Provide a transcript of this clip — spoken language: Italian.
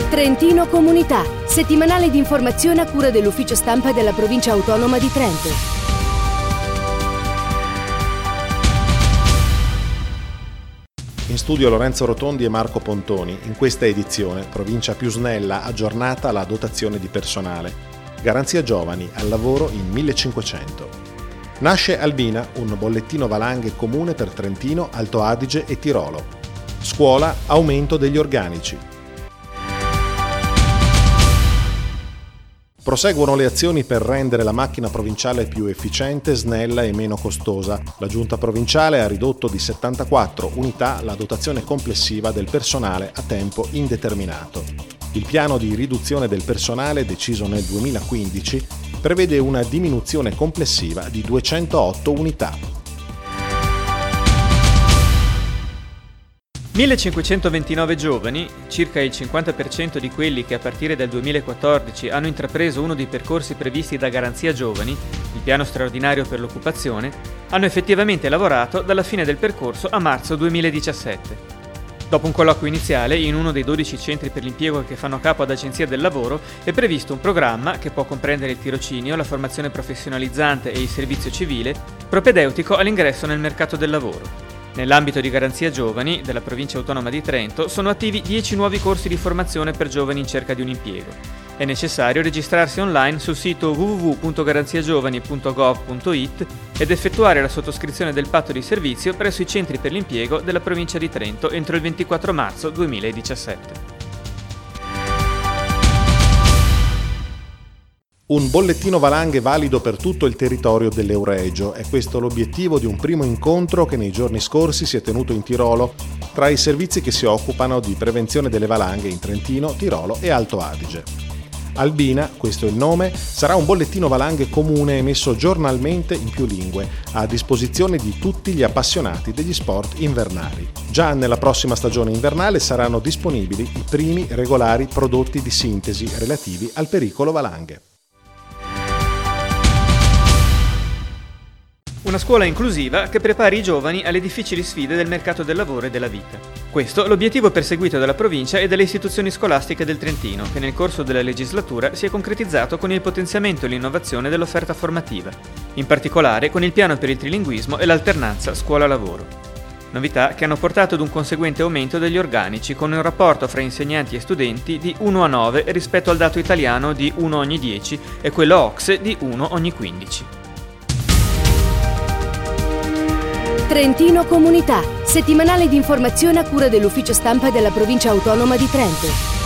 Trentino Comunità, settimanale di informazione a cura dell'Ufficio Stampa della Provincia Autonoma di Trento. In studio Lorenzo Rotondi e Marco Pontoni. In questa edizione, provincia più snella, aggiornata alla dotazione di personale. Garanzia giovani, al lavoro in 1500. Nasce Albina, un bollettino valanghe comune per Trentino, Alto Adige e Tirolo. Scuola, aumento degli organici. Proseguono le azioni per rendere la macchina provinciale più efficiente, snella e meno costosa. La Giunta provinciale ha ridotto di 74 unità la dotazione complessiva del personale a tempo indeterminato. Il piano di riduzione del personale, deciso nel 2015, prevede una diminuzione complessiva di 208 unità. 1529 giovani, circa il 50% di quelli che a partire dal 2014 hanno intrapreso uno dei percorsi previsti da Garanzia Giovani, il piano straordinario per l'occupazione, hanno effettivamente lavorato dalla fine del percorso a marzo 2017. Dopo un colloquio iniziale, in uno dei 12 centri per l'impiego che fanno capo ad Agenzia del Lavoro, è previsto un programma che può comprendere il tirocinio, la formazione professionalizzante e il servizio civile, propedeutico all'ingresso nel mercato del lavoro. Nell'ambito di Garanzia Giovani, della Provincia Autonoma di Trento, sono attivi 10 nuovi corsi di formazione per giovani in cerca di un impiego. È necessario registrarsi online sul sito www.garanziagiovani.gov.it ed effettuare la sottoscrizione del patto di servizio presso i centri per l'impiego della Provincia di Trento entro il 24 marzo 2017. Un bollettino valanghe valido per tutto il territorio dell'Euregio. È questo l'obiettivo di un primo incontro che nei giorni scorsi si è tenuto in Tirolo tra i servizi che si occupano di prevenzione delle valanghe in Trentino, Tirolo e Alto Adige. Albina, questo è il nome, sarà un bollettino valanghe comune emesso giornalmente in più lingue, a disposizione di tutti gli appassionati degli sport invernali. Già nella prossima stagione invernale saranno disponibili i primi regolari prodotti di sintesi relativi al pericolo valanghe. Una scuola inclusiva che prepari i giovani alle difficili sfide del mercato del lavoro e della vita. Questo è l'obiettivo perseguito dalla provincia e dalle istituzioni scolastiche del Trentino, che nel corso della legislatura si è concretizzato con il potenziamento e l'innovazione dell'offerta formativa, in particolare con il piano per il trilinguismo e l'alternanza scuola-lavoro. Novità che hanno portato ad un conseguente aumento degli organici, con un rapporto fra insegnanti e studenti di 1 a 9 rispetto al dato italiano di 1 ogni 10 e quello OCSE di 1 ogni 15. Trentino Comunità, settimanale di informazione a cura dell'Ufficio Stampa della Provincia Autonoma di Trento.